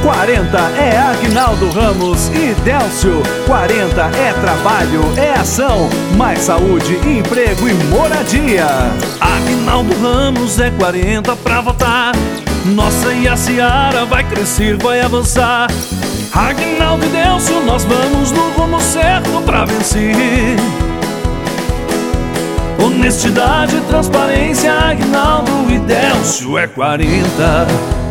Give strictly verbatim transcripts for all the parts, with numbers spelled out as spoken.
quarenta é Aguinaldo Ramos e Délcio. quarenta é trabalho, é ação, mais saúde, emprego e moradia. Aguinaldo Ramos é quarenta pra votar. Nossa Iacciara vai crescer, vai avançar. Aguinaldo e Délcio, nós vamos no rumo certo pra vencer. Honestidade, transparência, Aguinaldo e Délcio é quarenta.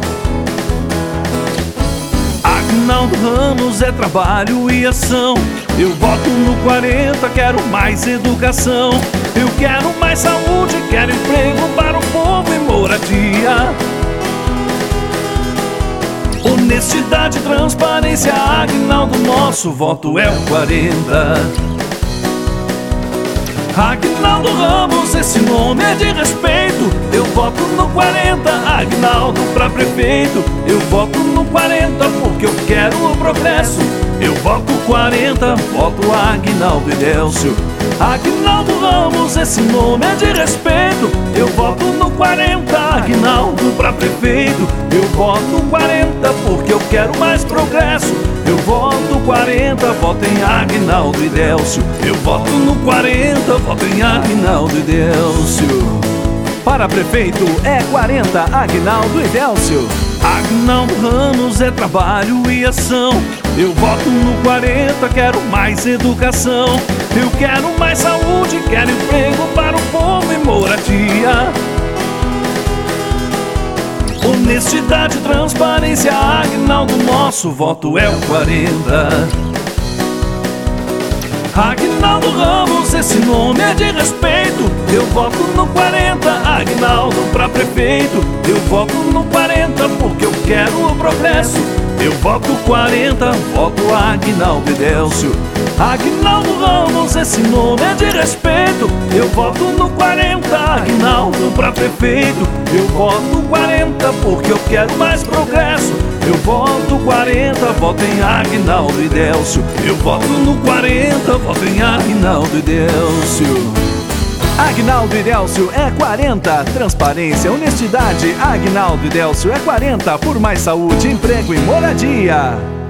Aguinaldo Ramos é trabalho e ação. Eu voto no quarenta, quero mais educação. Eu quero mais saúde, quero emprego para o povo e moradia. Honestidade, transparência, Aguinaldo, nosso voto é o quarenta. Aguinaldo Ramos, esse nome é de respeito. Eu voto no quarenta, Aguinaldo pra prefeito. Eu voto no quarenta porque eu quero o progresso. Eu voto quarenta, voto Aguinaldo e Délcio. Aguinaldo Ramos, esse nome é de respeito. Eu voto no quarenta, Aguinaldo pra prefeito. Eu voto quarenta porque eu quero mais progresso. Eu voto quarenta, voto em Aguinaldo e Délcio. Eu voto no quarenta, voto em Aguinaldo e Délcio. Para prefeito é quarenta, Aguinaldo e Délcio. Aguinaldo Ramos é trabalho e ação. Eu voto no quarenta, quero mais educação. Eu quero mais saúde, quero emprego para o povo e moradia. Honestidade, transparência, Aguinaldo, nosso voto é o quarenta. Aguinaldo Ramos, esse nome é de respeito. Eu voto no quarenta, Aguinaldo pra prefeito. Eu voto no quarenta porque eu quero o progresso. Eu voto quarenta, voto Aguinaldo e Délcio. Aguinaldo Ramos, esse nome é de respeito. Eu voto no quarenta, Aguinaldo pra prefeito. Eu voto quarenta porque eu quero mais progresso. Eu voto quarenta, voto em Aguinaldo e Délcio. Eu voto no quarenta, voto em Aguinaldo e Délcio. Aguinaldo e Délcio é quarenta. Transparência, honestidade, Aguinaldo e Délcio é quarenta. Por mais saúde, emprego e moradia.